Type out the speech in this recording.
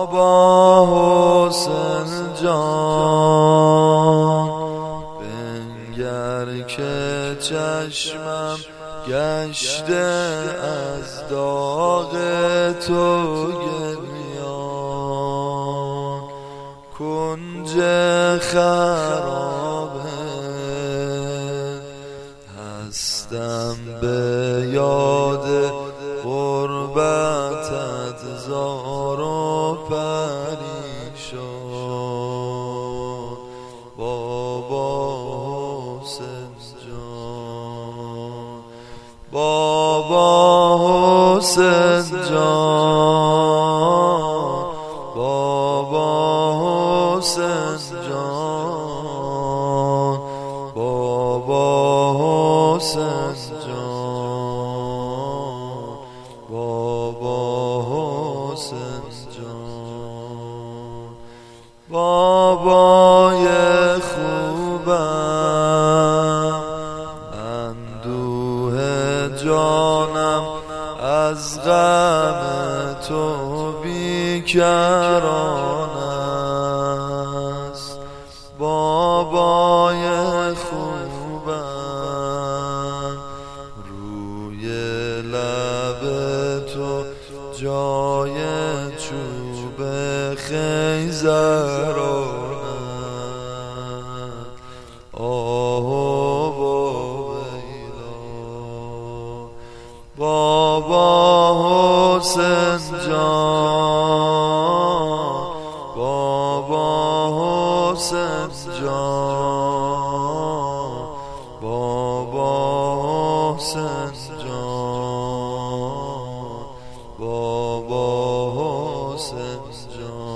بابا حسین جان بنگر که چشمم گشته از داغ تو گریان کنج خرابه هستم به یاد غربتت زار و پریشان بابا حسین جان بابا حسین جان بابا حسین جان بابا حسین جان بابا حسین جان بابای خوبم اندوه جانم از غم تو بیکران است بابای خوبم روی لب تو جای چوب خیزران آه و ویلا بابا حسین جان بابا حسین جان بابا حسین جان بابا حسین جان